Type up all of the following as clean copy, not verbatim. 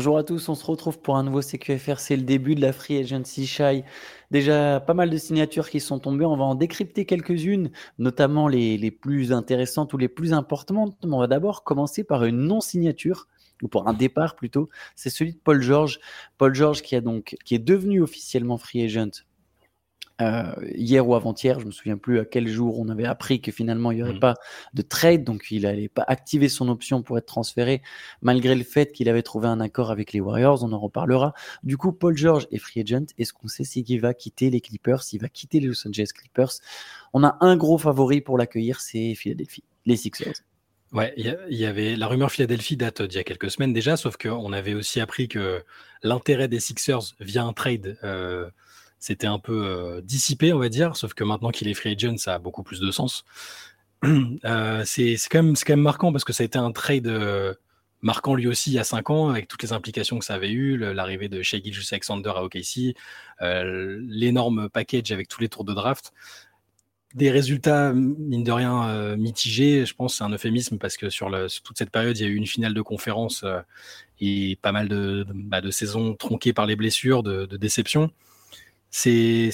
Bonjour à tous, on se retrouve pour un nouveau CQFR, c'est le début de la Free Agency Shy. Déjà pas mal de signatures qui sont tombées, on va en décrypter quelques-unes, notamment les plus intéressantes ou les plus importantes. On va d'abord commencer par une non-signature, ou pour un départ plutôt, c'est celui de Paul George. Paul George qui est devenu officiellement free agent hier ou avant-hier, je me souviens plus à quel jour on avait appris que finalement il n'y aurait pas de trade, donc il n'allait pas activer son option pour être transféré, malgré le fait qu'il avait trouvé un accord avec les Warriors, on en reparlera. Du coup, Paul George est free agent. Est-ce qu'on sait s'il va quitter les Clippers, s'il va quitter les Los Angeles Clippers? On a un gros favori pour l'accueillir, c'est Philadelphie, les Sixers. Ouais, il y avait la rumeur Philadelphie date d'il y a quelques semaines déjà, sauf qu'on avait aussi appris que l'intérêt des Sixers via un trade s'était un peu dissipé, on va dire, sauf que maintenant qu'il est free agent, ça a beaucoup plus de sens. C'est quand même marquant parce que ça a été un trade marquant lui aussi il y a 5 ans, avec toutes les implications que ça avait eu, l'arrivée de Shai Gilgeous-Alexander à OKC, l'énorme package avec tous les tours de draft. Des résultats, mine de rien, mitigés. Je pense que c'est un euphémisme parce que sur toute cette période, il y a eu une finale de conférence et pas mal de saisons tronquées par les blessures, de déceptions. Il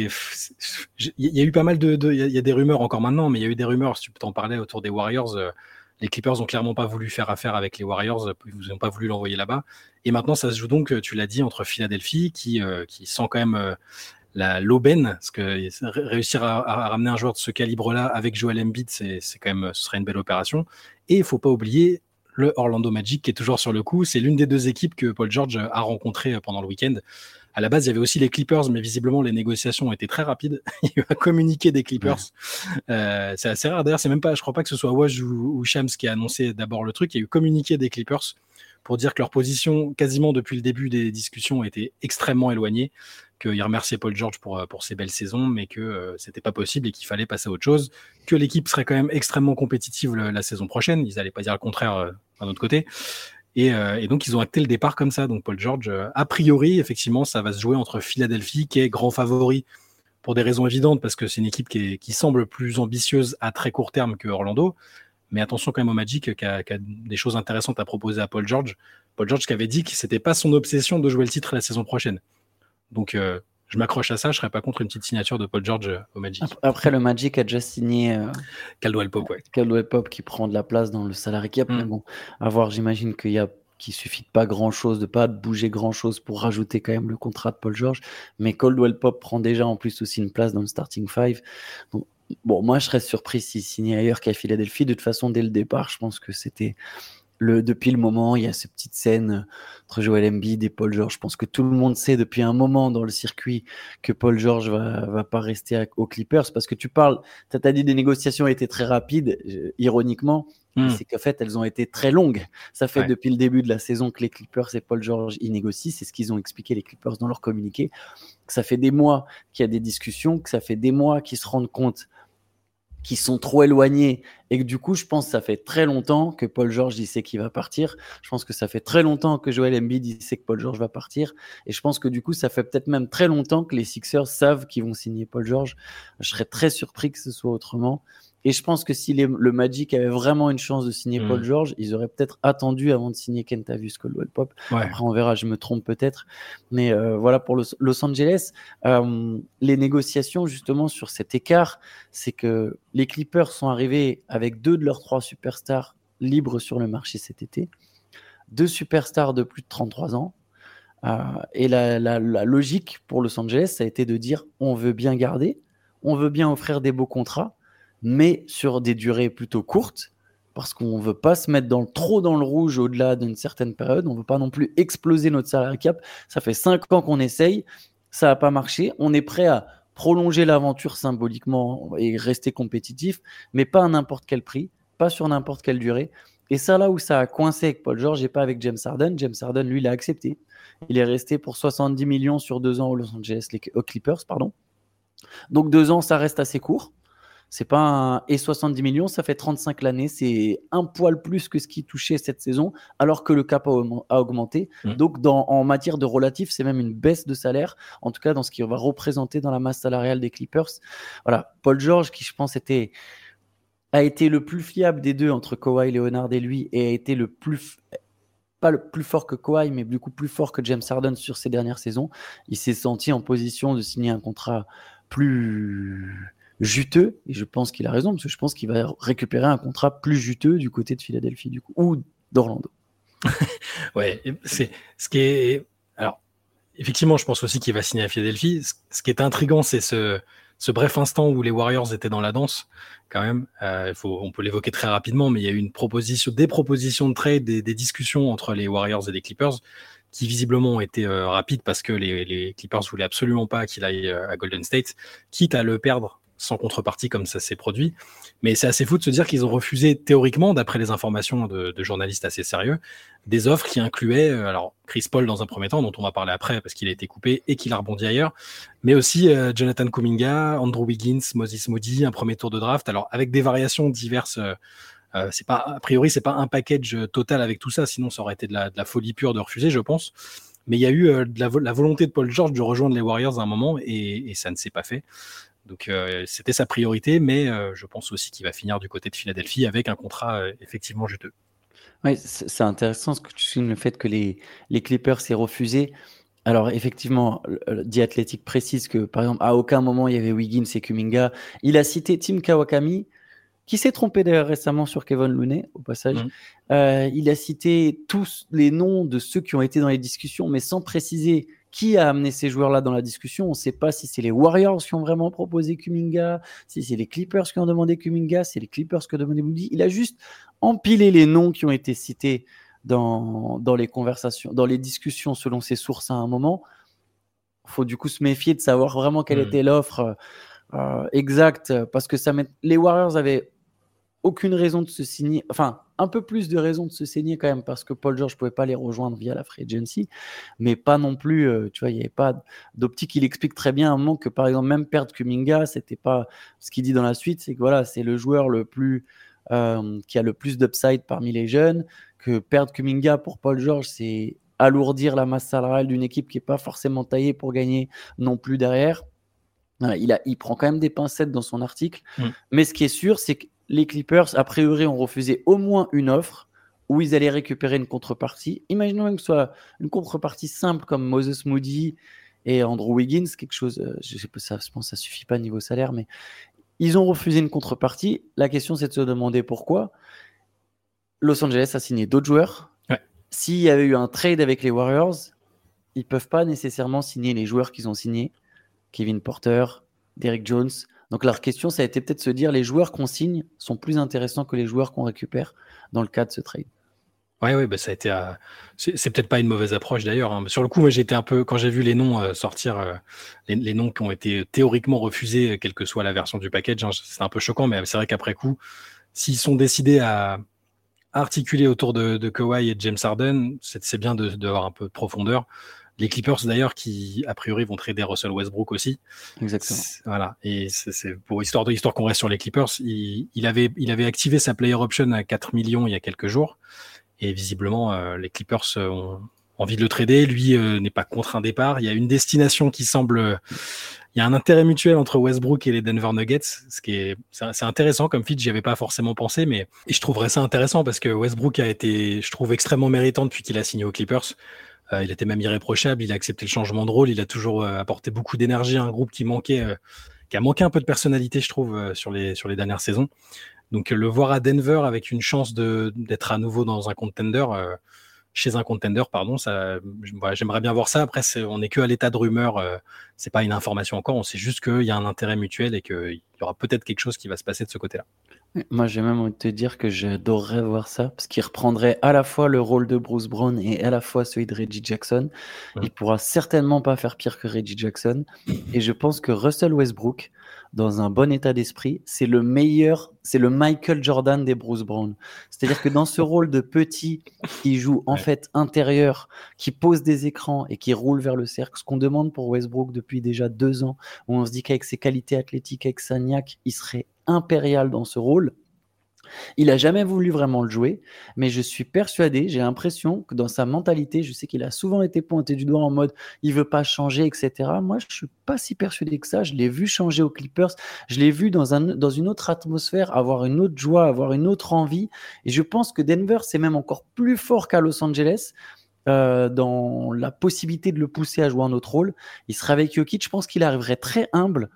y a eu pas mal il y a des rumeurs encore maintenant, mais il y a eu des rumeurs, si tu peux t'en parler, autour des Warriors. Les Clippers ont clairement pas voulu faire affaire avec les Warriors, ils n'ont pas voulu l'envoyer là-bas. Et maintenant, ça se joue donc, tu l'as dit, entre Philadelphie, qui sent quand même l'aubaine, parce que réussir à ramener un joueur de ce calibre-là avec Joel Embiid, ce serait une belle opération. Et il faut pas oublier le Orlando Magic qui est toujours sur le coup. C'est l'une des deux équipes que Paul George a rencontrées pendant le week-end. À la base, il y avait aussi les Clippers, mais visiblement, les négociations ont été très rapides. Il a communiqué des Clippers. Ouais. C'est assez rare. D'ailleurs, je crois pas que ce soit Woj ou Shams qui a annoncé d'abord le truc. Il y a eu communiqué des Clippers pour dire que leur position, quasiment depuis le début des discussions, était extrêmement éloignée, qu'ils remerciaient Paul George pour ses belles saisons, mais que c'était pas possible et qu'il fallait passer à autre chose, que l'équipe serait quand même extrêmement compétitive la saison prochaine. Ils n'allaient pas dire le contraire d'un autre côté. Et donc, ils ont acté le départ comme ça. Donc, Paul George, a priori, effectivement, ça va se jouer entre Philadelphie, qui est grand favori pour des raisons évidentes, parce que c'est une équipe qui semble plus ambitieuse à très court terme que Orlando. Mais attention quand même au Magic, qui a des choses intéressantes à proposer à Paul George. Paul George qui avait dit que c'était pas son obsession de jouer le titre la saison prochaine. Donc, je m'accroche à ça. Je serais pas contre une petite signature de Paul George au Magic. Après, le Magic a déjà signé Caldwell Pope, ouais. Caldwell Pope qui prend de la place dans le salary cap. Mais bon, à voir, j'imagine qu'il suffit de pas grand-chose, de pas bouger grand-chose pour rajouter quand même le contrat de Paul George. Mais Caldwell Pope prend déjà en plus aussi une place dans le starting five. Donc, bon, moi, je serais surpris s'il signait ailleurs qu'à Philadelphie. De toute façon, dès le départ, je pense que c'était... Depuis le moment, il y a cette petite scène entre Joel Embiid et Paul George. Je pense que tout le monde sait depuis un moment dans le circuit que Paul George va pas rester aux Clippers, parce que t'as dit des négociations étaient très rapides, ironiquement, c'est qu'en fait elles ont été très longues. Ça fait depuis le début de la saison que les Clippers et Paul George y négocient, c'est ce qu'ils ont expliqué les Clippers dans leur communiqué, que ça fait des mois qu'il y a des discussions, que ça fait des mois qu'ils se rendent compte qui sont trop éloignés, et que du coup, je pense que ça fait très longtemps que Paul George il sait qu'il va partir. Je pense que ça fait très longtemps que Joel Embiid il sait que Paul George va partir, et je pense que du coup, ça fait peut-être même très longtemps que les Sixers savent qu'ils vont signer Paul George. Je serais très surpris que ce soit autrement. Et je pense que si le Magic avait vraiment une chance de signer Paul George, ils auraient peut-être attendu avant de signer Kentavious Caldwell Pope. Ouais. Après, on verra, je me trompe peut-être. Mais voilà, pour Los Angeles, les négociations justement sur cet écart, c'est que les Clippers sont arrivés avec 2 de leurs 3 superstars libres sur le marché cet été. 2 superstars de plus de 33 ans. Et la logique pour Los Angeles, ça a été de dire on veut bien garder, on veut bien offrir des beaux contrats, mais sur des durées plutôt courtes, parce qu'on ne veut pas se mettre trop dans le rouge au-delà d'une certaine période. On ne veut pas non plus exploser notre salary cap. Ça fait 5 ans qu'on essaye, ça n'a pas marché. On est prêt à prolonger l'aventure symboliquement et rester compétitif, mais pas à n'importe quel prix, pas sur n'importe quelle durée. Et ça, là où ça a coincé avec Paul George et pas avec James Harden, James Harden, lui, l'a accepté. Il est resté pour 70 millions sur 2 ans aux Clippers, pardon. Donc 2 ans, ça reste assez court. C'est pas Et 70 millions, ça fait 35 l'année. C'est un poil plus que ce qui touchait cette saison, alors que le cap a augmenté. Donc, en matière de relatif, c'est même une baisse de salaire, en tout cas dans ce qui va représenter dans la masse salariale des Clippers. Voilà, Paul George, qui je pense a été le plus fiable des deux entre Kawhi Leonard et lui, et a été le plus pas le plus fort que Kawhi, mais beaucoup plus fort que James Harden sur ces dernières saisons. Il s'est senti en position de signer un contrat plus juteux, et je pense qu'il a raison, parce que je pense qu'il va récupérer un contrat plus juteux du côté de Philadelphie, du coup, ou d'Orlando. Ouais, c'est ce qui est. Alors, effectivement, je pense aussi qu'il va signer à Philadelphie. Ce qui est intriguant, c'est ce bref instant où les Warriors étaient dans la danse, quand même. On peut l'évoquer très rapidement, mais il y a eu des propositions de trade, des discussions entre les Warriors et les Clippers qui visiblement ont été rapides parce que les Clippers voulaient absolument pas qu'il aille à Golden State, quitte à le perdre sans contrepartie comme ça s'est produit. Mais c'est assez fou de se dire qu'ils ont refusé théoriquement, d'après les informations de journalistes assez sérieux, des offres qui incluaient alors Chris Paul dans un premier temps, dont on va parler après parce qu'il a été coupé et qu'il a rebondi ailleurs, mais aussi Jonathan Kuminga, Andrew Wiggins, Moses Moody, un premier tour de draft, alors avec des variations diverses. C'est pas, a priori, c'est pas un package total avec tout ça, sinon ça aurait été de la folie pure de refuser, je pense. Mais il y a eu la volonté de Paul George de rejoindre les Warriors à un moment et ça ne s'est pas fait. Donc c'était sa priorité, mais je pense aussi qu'il va finir du côté de Philadelphie avec un contrat effectivement juteux. Oui, c'est intéressant ce que tu soulignes, le fait que les Clippers s'aient refusé. Alors effectivement, The Athletic précise que par exemple à aucun moment il y avait Wiggins et Kuminga. Il a cité Tim Kawakami, qui s'est trompé d'ailleurs récemment sur Kevin Looney au passage. Il a cité tous les noms de ceux qui ont été dans les discussions, mais sans préciser qui a amené ces joueurs-là dans la discussion. On ne sait pas si c'est les Warriors qui ont vraiment proposé Kuminga, si c'est les Clippers qui ont demandé Kuminga, si c'est les Clippers qui ont demandé Moody. Il a juste empilé les noms qui ont été cités dans les conversations, dans les discussions selon ses sources à un moment. Il faut du coup se méfier de savoir vraiment quelle était l'offre exacte, parce que les Warriors avaient aucune raison de se signer, enfin un peu plus de raison de se signer quand même, parce que Paul George ne pouvait pas les rejoindre via la free agency, mais pas non plus, tu vois, il n'y avait pas d'optique. Il explique très bien à un moment que par exemple même perdre Kuminga, c'était pas ce qu'il dit dans la suite, c'est que voilà, c'est le joueur le plus qui a le plus d'upside parmi les jeunes, que perdre Kuminga pour Paul George, c'est alourdir la masse salariale d'une équipe qui n'est pas forcément taillée pour gagner non plus derrière. Il prend quand même des pincettes dans son article, mais ce qui est sûr, c'est que les Clippers, a priori, ont refusé au moins une offre où ils allaient récupérer une contrepartie. Imaginons même que ce soit une contrepartie simple comme Moses Moody et Andrew Wiggins, quelque chose, je pense que ça suffit pas niveau salaire, mais ils ont refusé une contrepartie. La question, c'est de se demander pourquoi. Los Angeles a signé d'autres joueurs. Ouais. S'il y avait eu un trade avec les Warriors, ils peuvent pas nécessairement signer les joueurs qu'ils ont signés. Kevin Porter, Derrick Jones. Donc leur question, ça a été peut-être de se dire les joueurs qu'on signe sont plus intéressants que les joueurs qu'on récupère dans le cas de ce trade. Ouais, bah ça a été. C'est peut-être pas une mauvaise approche d'ailleurs. Hein. Sur le coup, moi j'étais un peu, quand j'ai vu les noms sortir, les noms qui ont été théoriquement refusés, quelle que soit la version du package, hein, c'est un peu choquant, mais c'est vrai qu'après coup, s'ils sont décidés à articuler autour de Kawhi et de James Harden, c'est bien d'avoir un peu de profondeur. Les Clippers d'ailleurs qui a priori vont trader Russell Westbrook aussi. Exactement. Voilà, et c'est pour histoire qu'on reste sur les Clippers, il avait activé sa player option à 4 millions il y a quelques jours et visiblement les Clippers ont envie de le trader, lui n'est pas contre un départ, il y a une destination qui semble il y a un intérêt mutuel entre Westbrook et les Denver Nuggets, c'est intéressant comme fit, j'y avais pas forcément pensé, mais et je trouverais ça intéressant parce que Westbrook a été, je trouve, extrêmement méritant depuis qu'il a signé aux Clippers. Il était même irréprochable, il a accepté le changement de rôle, il a toujours apporté beaucoup d'énergie à un groupe qui a manqué un peu de personnalité, je trouve, sur les dernières saisons. Donc le voir à Denver avec une chance d'être à nouveau dans un contender, chez un contender, pardon, j'aimerais bien voir ça. Après, on n'est que à l'état de rumeur, c'est pas une information encore, on sait juste qu'il y a un intérêt mutuel et qu'il y aura peut-être quelque chose qui va se passer de ce côté-là. Moi, j'ai même envie de te dire que j'adorerais voir ça, parce qu'il reprendrait à la fois le rôle de Bruce Brown et à la fois celui de Reggie Jackson. Il pourra certainement pas faire pire que Reggie Jackson. Et je pense que Russell Westbrook, dans un bon état d'esprit, c'est le Michael Jordan des Bruce Brown. C'est-à-dire que dans ce rôle de petit qui joue en fait intérieur, qui pose des écrans et qui roule vers le cercle, ce qu'on demande pour Westbrook depuis déjà 2 ans, où on se dit qu'avec ses qualités athlétiques, avec sa niaque, il serait impérial dans ce rôle. Il a jamais voulu vraiment le jouer, mais je suis persuadé, j'ai l'impression que dans sa mentalité, je sais qu'il a souvent été pointé du doigt en mode il veut pas changer, etc. Moi, je suis pas si persuadé que ça. Je l'ai vu changer aux Clippers, je l'ai vu dans une autre atmosphère, avoir une autre joie, avoir une autre envie. Et je pense que Denver, c'est même encore plus fort qu'à Los Angeles. Dans la possibilité de le pousser à jouer un autre rôle. Il serait avec Jokic, je pense qu'il arriverait très humble,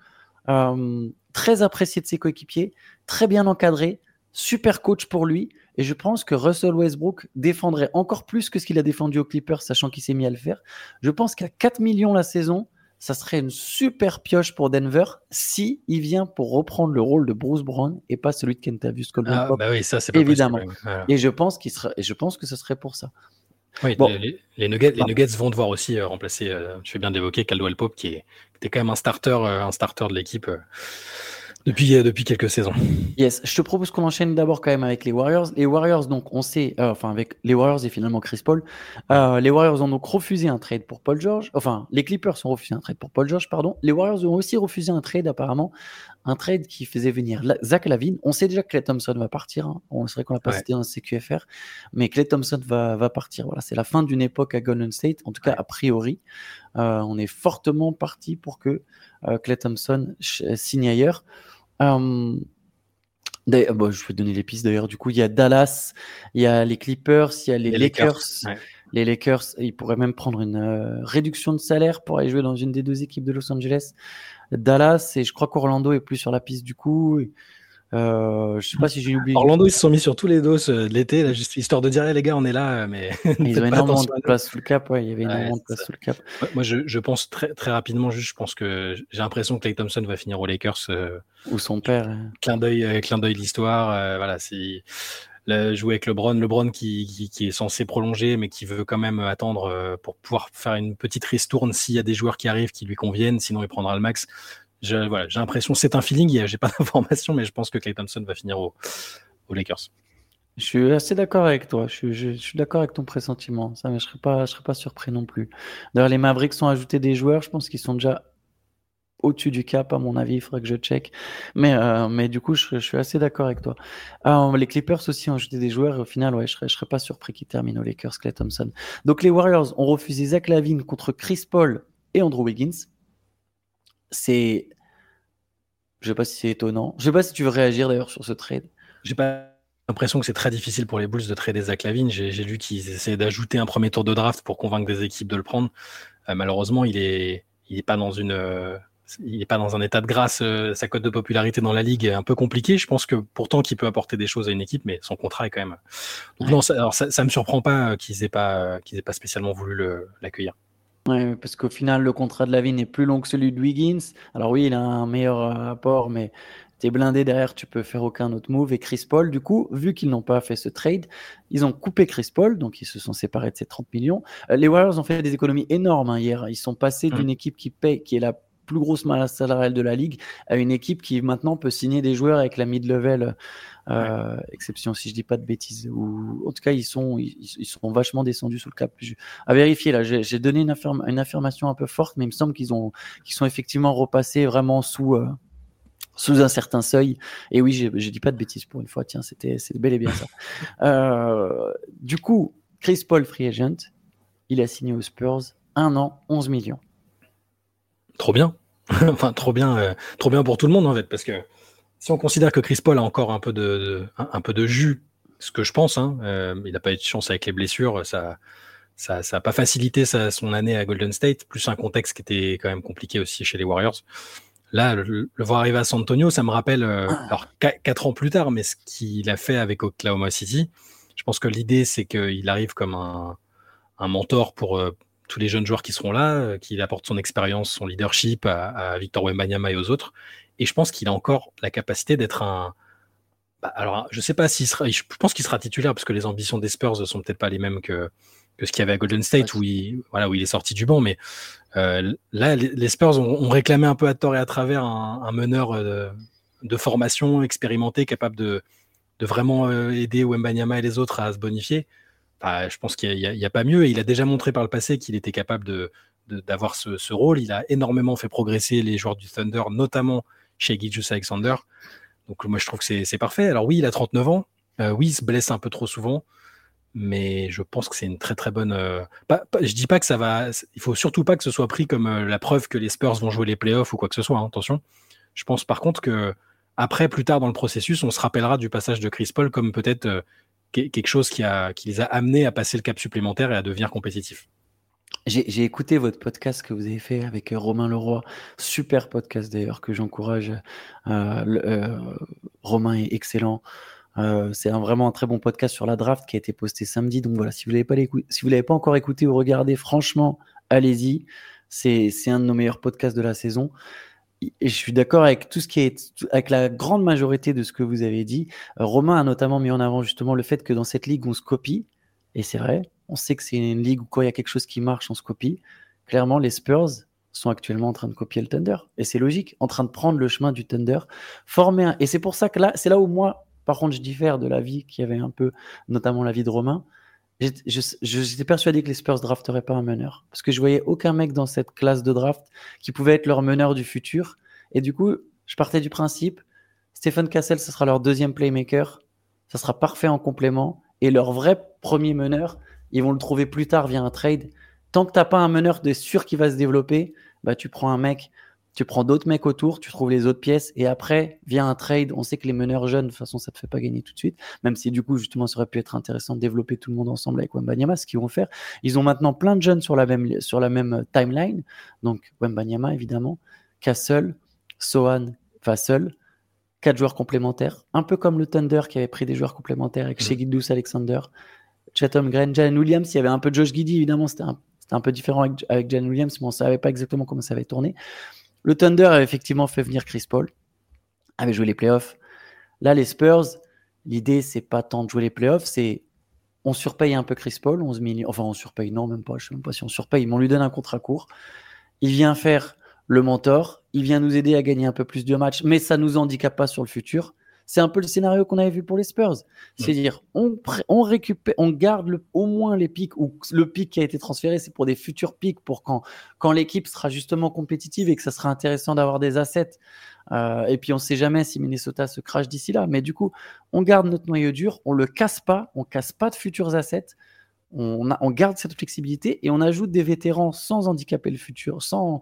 très apprécié de ses coéquipiers, très bien encadré, super coach pour lui, et je pense que Russell Westbrook défendrait encore plus que ce qu'il a défendu aux Clippers, sachant qu'il s'est mis à le faire. Je pense qu'à 4 millions la saison, ça serait une super pioche pour Denver si il vient pour reprendre le rôle de Bruce Brown et pas celui de Kentavious Caldwell-Pope. Bah oui, ça c'est pas évidemment. possible. Voilà. Et je pense que ce serait pour ça. Oui, bon. les Nuggets vont devoir aussi remplacer, tu fais bien d'évoquer Caldwell Pope qui était quand même un starter de l'équipe depuis quelques saisons. Yes, je te propose qu'on enchaîne d'abord quand même avec les Warriors. Les Warriors, donc on sait, avec les Warriors et finalement Chris Paul, les Warriors ont donc refusé un trade pour Paul George. Enfin, les Clippers ont refusé un trade pour Paul George, pardon. Les Warriors ont aussi refusé un trade apparemment, un trade qui faisait venir Zach LaVine. On sait déjà que Klay Thompson va partir. Hein. C'est vrai qu'on l'a pas cité dans le CQFR, mais Klay Thompson va partir. Voilà, c'est la fin d'une époque à Golden State, en tout cas a priori. On est fortement parti pour que Klay Thompson signe ailleurs. Je vais donner les pistes d'ailleurs. Du coup, il y a Dallas, il y a les Clippers, il y a les Lakers. Ouais. Les Lakers, ils pourraient même prendre une réduction de salaire pour aller jouer dans une des deux équipes de Los Angeles. Dallas, et je crois qu'Orlando est plus sur la piste du coup. Je sais pas si j'ai oublié. Orlando, ils se sont mis sur tous les dos de l'été, là, juste histoire de dire les gars, on est là, mais ils ont énormément de place sous le cap. Ouais, il y avait énormément de place sous le cap. Moi, je pense très très rapidement, je pense que j'ai l'impression que Klay Thompson va finir aux Lakers. Ou son père. Clin d'œil l'histoire. Voilà, c'est jouer avec LeBron qui est censé prolonger, mais qui veut quand même attendre pour pouvoir faire une petite ristourne s'il y a des joueurs qui arrivent qui lui conviennent, sinon il prendra le max. J'ai l'impression, c'est un feeling, j'ai pas d'informations, mais je pense que Klay Thompson va finir aux Lakers. Je suis assez d'accord avec toi. Je suis d'accord avec ton pressentiment. Ça, mais je serais pas surpris non plus. D'ailleurs, les Mavericks ont ajouté des joueurs. Je pense qu'ils sont déjà au-dessus du cap, à mon avis. Il faudrait que je check. Mais du coup, je suis assez d'accord avec toi. Les Clippers aussi ont ajouté des joueurs. Et au final, je serais pas surpris qu'ils terminent aux Lakers, Klay Thompson. Donc, les Warriors ont refusé Zach LaVine contre Chris Paul et Andrew Wiggins. Je sais pas si c'est étonnant. Je sais pas si tu veux réagir d'ailleurs sur ce trade. J'ai pas l'impression que c'est très difficile pour les Bulls de trader Zach LaVine. J'ai lu qu'ils essaient d'ajouter un premier tour de draft pour convaincre des équipes de le prendre. Malheureusement, il est pas dans un état de grâce. Sa cote de popularité dans la ligue est un peu compliquée. Je pense que pourtant qu'il peut apporter des choses à une équipe, mais son contrat est quand même. Donc non, ça me surprend pas qu'ils aient pas spécialement voulu l'accueillir. Ouais, parce qu'au final, le contrat de LaVine est plus long que celui de Wiggins. Alors oui, il a un meilleur apport, mais t'es blindé derrière, tu peux faire aucun autre move. Et Chris Paul, du coup, vu qu'ils n'ont pas fait ce trade, ils ont coupé Chris Paul, donc ils se sont séparés de ces 30 millions. Les Warriors ont fait des économies énormes hier. Ils sont passés d'une équipe qui paye, qui est la plus grosse masse salariale de la ligue, à une équipe qui maintenant peut signer des joueurs avec la mid-level, exception si je dis pas de bêtises. Ou en tout cas, ils sont vachement descendus sous le cap. À vérifier là, j'ai donné une affirmation un peu forte, mais il me semble qu'ils sont effectivement repassés vraiment sous un certain seuil. Et oui, je dis pas de bêtises pour une fois. Tiens, c'est bel et bien ça. Du coup, Chris Paul, free agent, il a signé aux Spurs 1 an, 11 millions. Trop bien. Enfin, trop bien pour tout le monde en fait, parce que si on considère que Chris Paul a encore un peu de jus, ce que je pense, il n'a pas eu de chance avec les blessures, ça a pas facilité son année à Golden State, plus un contexte qui était quand même compliqué aussi chez les Warriors. Là, le voir arriver à San Antonio, ça me rappelle, alors 4 ans plus tard, mais ce qu'il a fait avec Oklahoma City. Je pense que l'idée, c'est qu'il arrive comme un mentor pour tous les jeunes joueurs qui seront là, qu'il apporte son expérience, son leadership à Victor Wembanyama et aux autres. Et je pense qu'il a encore la capacité d'être alors, je sais pas je pense qu'il sera titulaire parce que les ambitions des Spurs ne sont peut-être pas les mêmes que ce qu'il y avait à Golden State où il est sorti du banc. Mais là, les Spurs ont réclamé un peu à tort et à travers un meneur de formation expérimenté, capable de vraiment aider Wembanyama et les autres à se bonifier. Je pense qu'il n'y a pas mieux. Et il a déjà montré par le passé qu'il était capable d'avoir ce rôle. Il a énormément fait progresser les joueurs du Thunder, notamment chez Gilgeous-Alexander. Donc moi je trouve que c'est parfait. Alors oui, il a 39 ans, oui, il se blesse un peu trop souvent, mais je pense que c'est une très très bonne. Je dis pas que ça va. Il faut surtout pas que ce soit pris comme la preuve que les Spurs vont jouer les playoffs ou quoi que ce soit. Hein, attention. Je pense par contre que après, plus tard dans le processus, on se rappellera du passage de Chris Paul comme peut-être quelque chose qui les a amenés à passer le cap supplémentaire et à devenir compétitifs. J'ai écouté votre podcast que vous avez fait avec Romain Leroy. Super podcast d'ailleurs que j'encourage. Romain est excellent. C'est vraiment un très bon podcast sur la draft qui a été posté samedi. Donc voilà, si vous l'avez pas encore écouté ou regardé, franchement, allez-y. C'est un de nos meilleurs podcasts de la saison. Et je suis d'accord avec tout ce qui est, avec la grande majorité de ce que vous avez dit. Romain a notamment mis en avant justement le fait que dans cette ligue, on se copie. Et c'est vrai, on sait que c'est une ligue où quand il y a quelque chose qui marche, on se copie. Clairement, les Spurs sont actuellement en train de copier le Thunder. Et c'est logique, en train de prendre le chemin du Thunder. Et c'est pour ça que là, c'est là où moi, par contre, je diffère de l'avis qu'il y avait un peu, notamment l'avis de Romain. J'étais persuadé que les Spurs drafteraient pas un meneur. Parce que je voyais aucun mec dans cette classe de draft qui pouvait être leur meneur du futur. Et du coup, je partais du principe, Stephen Cassell, ce sera leur deuxième playmaker. Ça sera parfait en complément. Et leur vrai premier meneur, ils vont le trouver plus tard via un trade. Tant que t'as pas un meneur de sûr qui va se développer, bah tu prends un mec, tu prends d'autres mecs autour, tu trouves les autres pièces, et après, via un trade, on sait que les meneurs jeunes, de toute façon, ça te fait pas gagner tout de suite, même si du coup, justement, ça aurait pu être intéressant de développer tout le monde ensemble avec Wembanyama, ce qu'ils vont faire. Ils ont maintenant plein de jeunes sur la même timeline, donc Wembanyama, évidemment, Castle, Sohan, Vassell, 4 joueurs complémentaires, un peu comme le Thunder qui avait pris des joueurs complémentaires avec Shai Gilgeous-Alexander, Chatham Green, Jalen Williams. Il y avait un peu de Josh Giddey, évidemment, c'était un peu différent avec Jalen Williams, mais on ne savait pas exactement comment ça avait tourné. Le Thunder avait effectivement fait venir Chris Paul, avait joué les playoffs. Là, les Spurs, l'idée, c'est pas tant de jouer les playoffs, c'est on surpaye un peu Chris Paul, 11 millions, enfin on surpaye, non, même pas, je sais même pas si on surpaye, mais on lui donne un contrat court. Il vient faire le mentor, il vient nous aider à gagner un peu plus de matchs, mais ça nous handicape pas sur le futur. C'est un peu le scénario qu'on avait vu pour les Spurs. C'est-à-dire, on récupère, on garde au moins les pics, ou le pic qui a été transféré, c'est pour des futurs pics, pour quand l'équipe sera justement compétitive et que ça sera intéressant d'avoir des assets. Et puis, on ne sait jamais si Minnesota se crache d'ici là. Mais du coup, on garde notre noyau dur, on ne le casse pas, on ne casse pas de futurs assets. On garde cette flexibilité et on ajoute des vétérans sans handicaper le futur, sans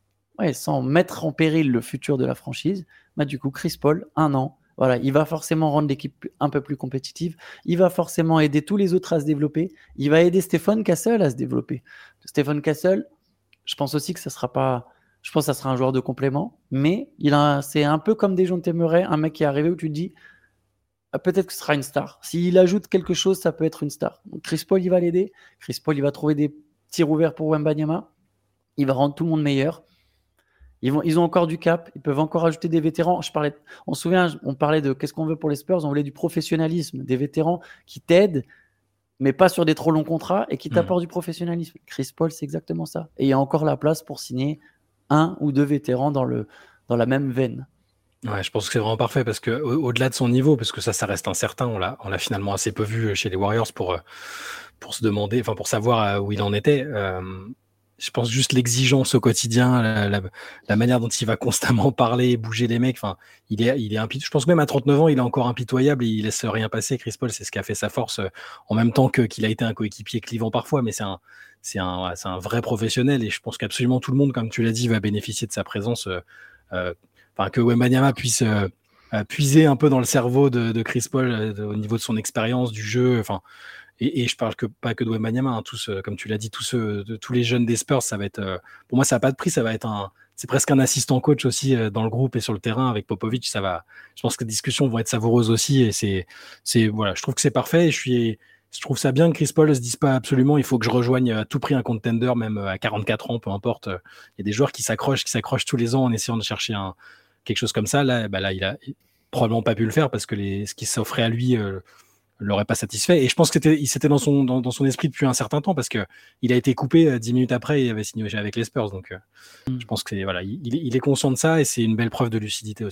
mettre en péril le futur de la franchise. Bah, du coup, Chris Paul, 1 an. Voilà, il va forcément rendre l'équipe un peu plus compétitive. Il va forcément aider tous les autres à se développer. Il va aider Stephen Castle à se développer. Stephen Castle, je pense aussi que ça sera pas. Je pense que ça sera un joueur de complément, mais c'est un peu comme Dejounte Murray, un mec qui est arrivé où tu te dis peut-être que ce sera une star. S'il ajoute quelque chose, ça peut être une star. Donc Chris Paul, il va l'aider. Chris Paul, il va trouver des tirs ouverts pour Wembanyama. Il va rendre tout le monde meilleur. Ils ont encore du cap, ils peuvent encore ajouter des vétérans. On se souvient, on parlait de qu'est-ce qu'on veut pour les Spurs, on voulait du professionnalisme, des vétérans qui t'aident, mais pas sur des trop longs contrats et qui t'apportent du professionnalisme. Chris Paul, c'est exactement ça. Et il y a encore la place pour signer 1 ou 2 vétérans dans la même veine. Ouais, je pense que c'est vraiment parfait parce que au-delà de son niveau, parce que ça reste incertain, on l'a finalement assez peu vu chez les Warriors pour se demander, enfin pour savoir où il en était. Je pense juste l'exigence au quotidien, la manière dont il va constamment parler, bouger les mecs. Enfin, il est impitoyable. Je pense que même à 39 ans, il est encore impitoyable et il laisse rien passer. Chris Paul, c'est ce qui a fait sa force, en même temps qu'il a été un coéquipier clivant parfois, mais c'est un vrai professionnel et je pense qu'absolument tout le monde, comme tu l'as dit, va bénéficier de sa présence. Que Wembanyama puisse puiser un peu dans le cerveau de Chris Paul au niveau de son expérience du jeu. Enfin. Et je parle pas que de Wembanyama, tous, comme tu l'as dit, tous les jeunes des Spurs, ça va être, pour moi, ça n'a pas de prix, ça va être c'est presque un assistant coach aussi dans le groupe et sur le terrain avec Popovic. Je pense que les discussions vont être savoureuses aussi et voilà, je trouve que c'est parfait. Et je trouve ça bien que Chris Paul ne se dise pas absolument, il faut que je rejoigne à tout prix un contender, même à 44 ans, peu importe. Il y a des joueurs qui s'accrochent tous les ans en essayant de chercher quelque chose comme ça. Là, il a probablement pas pu le faire parce que ce qui s'offrait à lui l'aurait pas satisfait. Et je pense que c'était dans son esprit depuis un certain temps parce que il a été coupé 10 minutes après et il avait signé avec les Spurs. Donc, je pense que voilà, il est conscient de ça et c'est une belle preuve de lucidité aussi.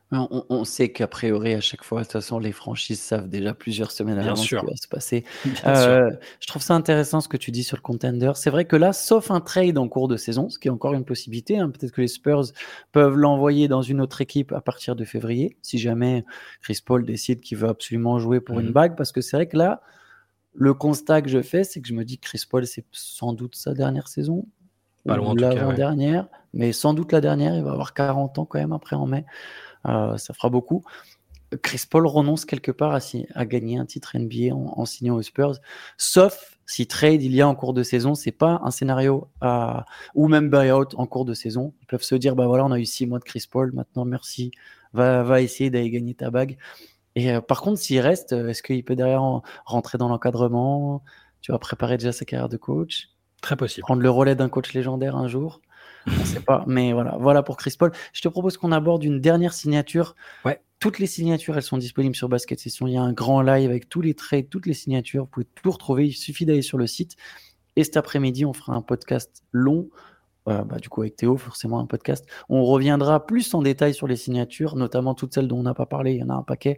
On sait qu'a priori, à chaque fois, de toute façon, les franchises savent déjà plusieurs semaines à Bien l'avance ce qui sûr, va se passer. bien sûr. Je trouve ça intéressant ce que tu dis sur le contender. C'est vrai que là, sauf un trade en cours de saison, ce qui est encore une possibilité, hein, peut-être que les Spurs peuvent l'envoyer dans une autre équipe à partir de février, si jamais Chris Paul décide qu'il veut absolument jouer pour une bague, parce que c'est vrai que là, le constat que je fais, c'est que je me dis que Chris Paul, c'est sans doute sa dernière saison, Pas loin ou en tout cas, ouais. l'avant-dernière, mais sans doute la dernière. Il va avoir 40 ans quand même après en mai. Ça fera beaucoup. Chris Paul renonce quelque part à gagner un titre NBA en signant aux Spurs, sauf si trade il y a en cours de saison. C'est pas un scénario ou même buyout en cours de saison. Ils peuvent se dire, bah voilà, on a eu 6 mois de Chris Paul, maintenant merci, va essayer d'aller gagner ta bague. Et par contre, s'il reste, est-ce qu'il peut derrière rentrer dans l'encadrement, tu vas préparer déjà sa carrière de coach, Très possible. prendre le relais d'un coach légendaire un jour? On ne sait pas, mais voilà pour Chris Paul. Je te propose qu'on aborde une dernière signature. Ouais. Toutes les signatures, elles sont disponibles sur Basket Session. Il y a un grand live avec tous les trades, toutes les signatures. Vous pouvez tout retrouver. Il suffit d'aller sur le site. Et cet après-midi, on fera un podcast long. Du coup, avec Théo, forcément un podcast. On reviendra plus en détail sur les signatures, notamment toutes celles dont on n'a pas parlé. Il y en a un paquet.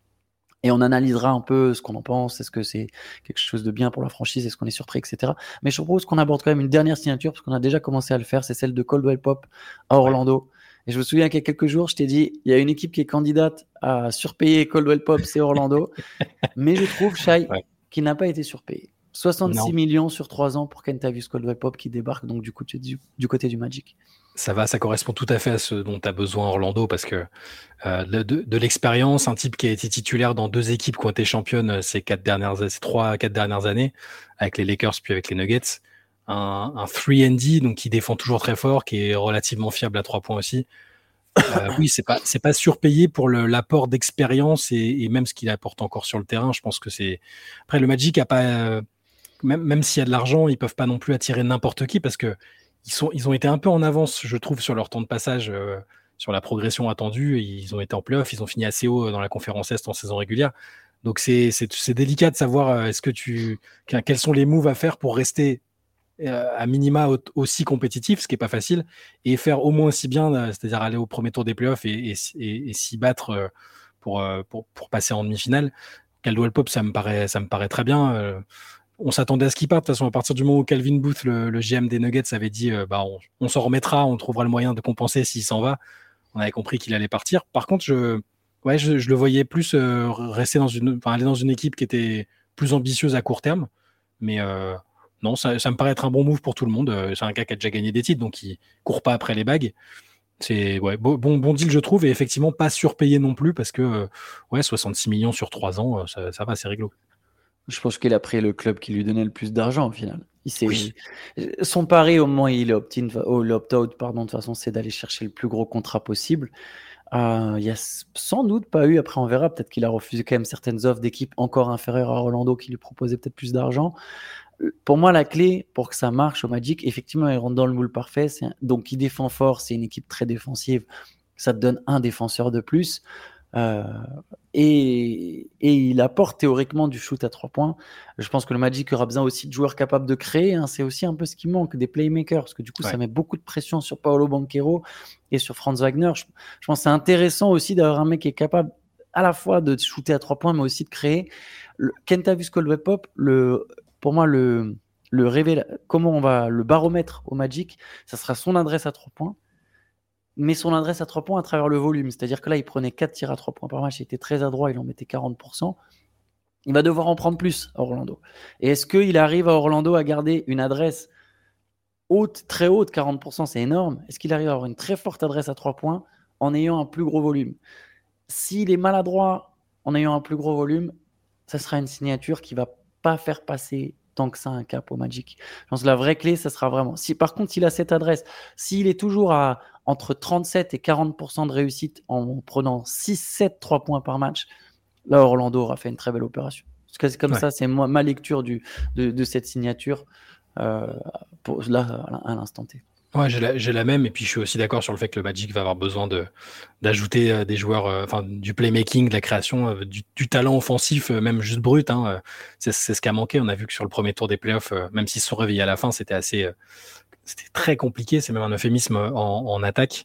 Et on analysera un peu ce qu'on en pense. Est-ce que c'est quelque chose de bien pour la franchise? Est-ce qu'on est surpris, etc. Mais je propose qu'on aborde quand même une dernière signature, parce qu'on a déjà commencé à le faire. C'est celle de Caldwell Pope à Orlando. Ouais. Et je me souviens qu'il y a quelques jours, je t'ai dit, il y a une équipe qui est candidate à surpayer Caldwell Pope, c'est Orlando. Mais je trouve, Shai, qu'il n'a pas été surpayé. 66 millions sur 3 ans pour Kentavious Caldwell Pope qui débarque donc du côté du Magic. Ça correspond tout à fait à ce dont tu as besoin Orlando, parce que de l'expérience, un type qui a été titulaire dans 2 équipes qui ont été championnes ces 3-4 dernières années, avec les Lakers puis avec les Nuggets, un 3&D, donc qui défend toujours très fort, qui est relativement fiable à 3 points aussi. Oui, c'est pas surpayé pour l'apport d'expérience et même ce qu'il apporte encore sur le terrain. Je pense que c'est... Après, le Magic a pas... même s'il y a de l'argent, ils peuvent pas non plus attirer n'importe qui, parce que ils ont été un peu en avance, je trouve, sur leur temps de passage, sur la progression attendue. Ils ont été en play-off, ils ont fini assez haut dans la conférence Est en saison régulière. Donc c'est délicat de savoir quels sont les moves à faire pour rester à minima aussi compétitif, ce qui n'est pas facile, et faire au moins aussi bien, c'est-à-dire aller au premier tour des playoffs et s'y battre pour passer en demi-finale. Caldwell Pope, ça me paraît très bien. On s'attendait à ce qu'il parte. De toute façon, à partir du moment où Calvin Booth, le GM des Nuggets, avait dit on s'en remettra, on trouvera le moyen de compenser s'il s'en va, on avait compris qu'il allait partir. Par contre, je le voyais plus aller dans une équipe qui était plus ambitieuse à court terme. Mais non, ça me paraît être un bon move pour tout le monde. C'est un gars qui a déjà gagné des titres, donc il court pas après les bagues. C'est bon deal, je trouve, et effectivement pas surpayé non plus, parce que 66 millions sur 3 ans, ça va, c'est réglo. Je pense qu'il a pris le club qui lui donnait le plus d'argent au final. Son pari au moment où il est opt-out, de toute façon, c'est d'aller chercher le plus gros contrat possible. Il y a sans doute pas eu, après on verra, peut-être qu'il a refusé quand même certaines offres d'équipes encore inférieures à Orlando qui lui proposaient peut-être plus d'argent. Pour moi, la clé pour que ça marche au Magic, effectivement, il rentre dans le moule parfait. Donc, il défend fort, c'est une équipe très défensive. Ça te donne un défenseur de plus. Et il apporte théoriquement du shoot à 3 points. Je pense que le Magic aura besoin aussi de joueurs capables de créer. C'est aussi un peu ce qui manque, des playmakers, parce que du coup, ça met beaucoup de pression sur Paolo Banchero et sur Franz Wagner. Je pense que c'est intéressant aussi d'avoir un mec qui est capable à la fois de shooter à 3 points, mais aussi de créer. Kentavious Caldwell Pope, pour moi, le baromètre au Magic, ça sera son adresse à 3 points, mais son adresse à 3 points à travers le volume. C'est-à-dire que là, il prenait 4 tirs à 3 points par match, il était très adroit, il en mettait 40%. Il va devoir en prendre plus à Orlando. Et est-ce qu'il arrive à Orlando à garder une adresse haute, très haute, 40%, c'est énorme. Est-ce qu'il arrive à avoir une très forte adresse à 3 points en ayant un plus gros volume? S'il est maladroit en ayant un plus gros volume, ça sera une signature qui ne va pas faire passer tant que ça un cap au Magic. Je pense que la vraie clé, ça sera vraiment... Si par contre, il a cette adresse, s'il est toujours à entre 37 et 40% de réussite en prenant 6-7 3 points par match, là, Orlando aura fait une très belle opération. Parce que c'est comme ça, c'est ma lecture de cette signature là, à l'instant T. Ouais, j'ai la même, et puis je suis aussi d'accord sur le fait que le Magic va avoir besoin d'ajouter des joueurs, du playmaking, de la création, du talent offensif, même juste brut. C'est ce qui a manqué. On a vu que sur le premier tour des playoffs, même s'ils se sont réveillés à la fin, c'était très compliqué. C'est même un euphémisme en attaque.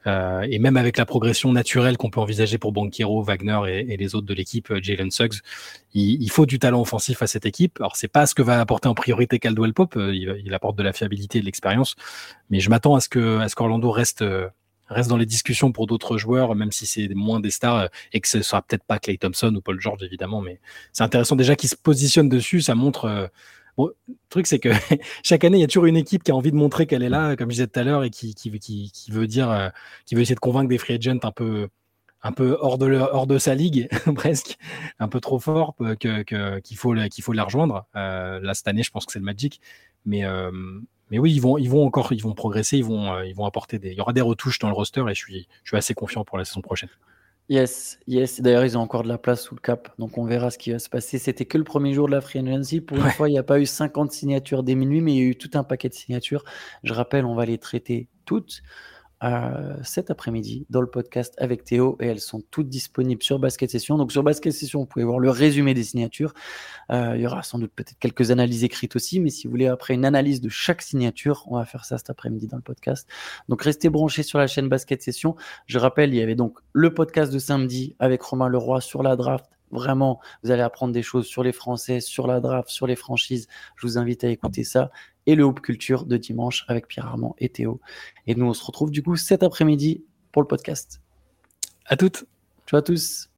Et même avec la progression naturelle qu'on peut envisager pour Banchero, Wagner et les autres de l'équipe, Jalen Suggs, il faut du talent offensif à cette équipe. Alors, c'est pas ce que va apporter en priorité Caldwell Pope. Il apporte de la fiabilité et de l'expérience. Mais je m'attends à ce qu'Orlando reste dans les discussions pour d'autres joueurs, même si c'est moins des stars, et que ce sera peut-être pas Klay Thompson ou Paul George, évidemment. Mais c'est intéressant déjà qu'ils se positionnent dessus. Ça montre... Bon, le truc, c'est que chaque année, il y a toujours une équipe qui a envie de montrer qu'elle est là, comme je disais tout à l'heure, et qui veut dire, qui veut essayer de convaincre des free agents un peu hors de sa ligue, presque, un peu trop fort, qu'il faut la rejoindre. Là, cette année, je pense que c'est le Magic. Mais oui, ils vont progresser, ils vont apporter il y aura des retouches dans le roster, et je suis assez confiant pour la saison prochaine. Yes. D'ailleurs, ils ont encore de la place sous le cap, donc on verra ce qui va se passer. C'était que le premier jour de la free agency. Pour une fois, il n'y a pas eu 50 signatures dès minuit, mais il y a eu tout un paquet de signatures. Je rappelle, on va les traiter toutes cet après-midi dans le podcast avec Théo, et elles sont toutes disponibles sur Basket Session. Donc sur Basket Session, vous pouvez voir le résumé des signatures. Il y aura sans doute peut-être quelques analyses écrites aussi, mais si vous voulez après une analyse de chaque signature, on va faire ça cet après-midi dans le podcast. Donc restez branchés sur la chaîne Basket Session. Je rappelle, il y avait donc le podcast de samedi avec Romain Leroy sur la draft. Vraiment, vous allez apprendre des choses sur les Français, sur la draft, sur les franchises. Je vous invite à écouter ça. Et le Hoop Culture de dimanche avec Pierre Armand et Théo. Et nous, on se retrouve du coup cet après-midi pour le podcast. À toutes. Ciao à tous.